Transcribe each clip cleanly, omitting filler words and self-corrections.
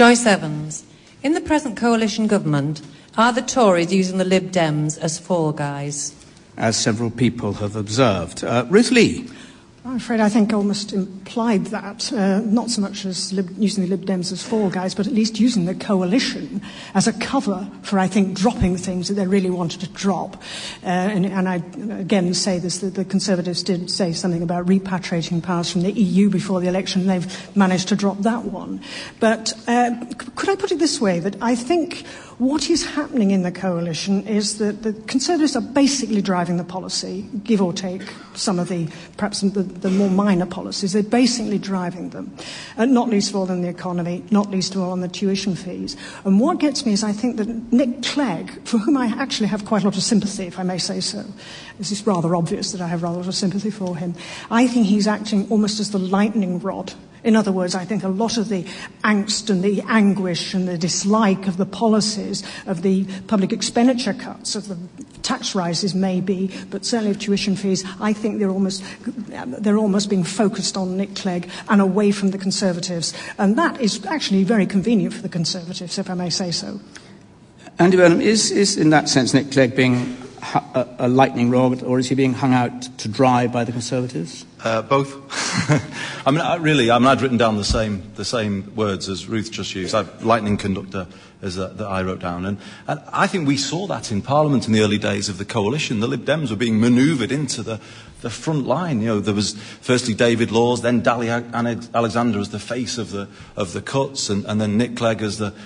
Joyce Evans. In the present coalition government, are the Tories using the Lib Dems as fall guys? As several people have observed. Ruth Lee. I'm afraid I think almost implied that, not so much as using the Lib Dems as fall guys, but at least using the coalition as a cover for, I think, dropping things that they really wanted to drop. And I, again, say this, that the Conservatives did say something about repatriating powers from the EU before the election. They've managed to drop that one. But could I put it this way, that I think what is happening in the coalition is that the Conservatives are basically driving the policy, give or take some of the, perhaps the more minor policies. They're basically driving them, not least of all in the economy, not least of all on the tuition fees. And what gets me is I think that Nick Clegg, for whom I actually have quite a lot of sympathy, if I may say so, this is rather obvious that I have rather a lot of sympathy for him, I think he's acting almost as the lightning rod. In other words, I think a lot of the angst and the anguish and the dislike of the policies of the public expenditure cuts, of the tax rises maybe, but certainly of tuition fees, I think they're almost being focused on Nick Clegg and away from the Conservatives. And that is actually very convenient for the Conservatives, if I may say so. Andy Burnham, is in that sense Nick Clegg being a lightning rod, or is he being hung out to dry by the Conservatives? Both. I'd written down the same words as Ruth just used. Lightning conductor, as that I wrote down. And I think we saw that in Parliament in the early days of the coalition. The Lib Dems were being manoeuvred into the front line. You know, there was firstly David Laws, then Dali Alexander as the face of the cuts, and then Nick Clegg as the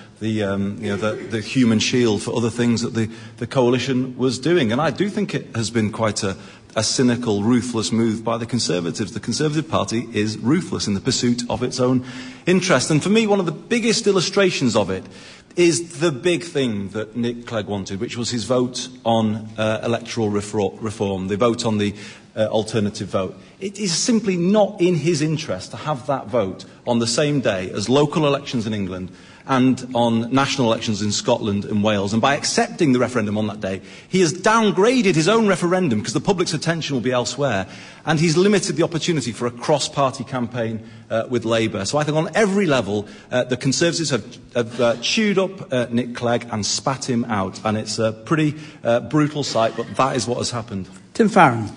human shield for other things that the coalition was doing. And I do think it has been quite a cynical, ruthless move by the Conservatives. The Conservative Party is ruthless in the pursuit of its own interest. And for me, one of the biggest illustrations of it is the big thing that Nick Clegg wanted, which was his vote on electoral reform, the vote on the alternative vote. It is simply not in his interest to have that vote on the same day as local elections in England and on national elections in Scotland and Wales. And by accepting the referendum on that day, he has downgraded his own referendum because the public's attention will be elsewhere. And he's limited the opportunity for a cross-party campaign with Labour. So I think on every level, the Conservatives have chewed up Nick Clegg and spat him out. And it's a pretty brutal sight, but that is what has happened. Tim Farron.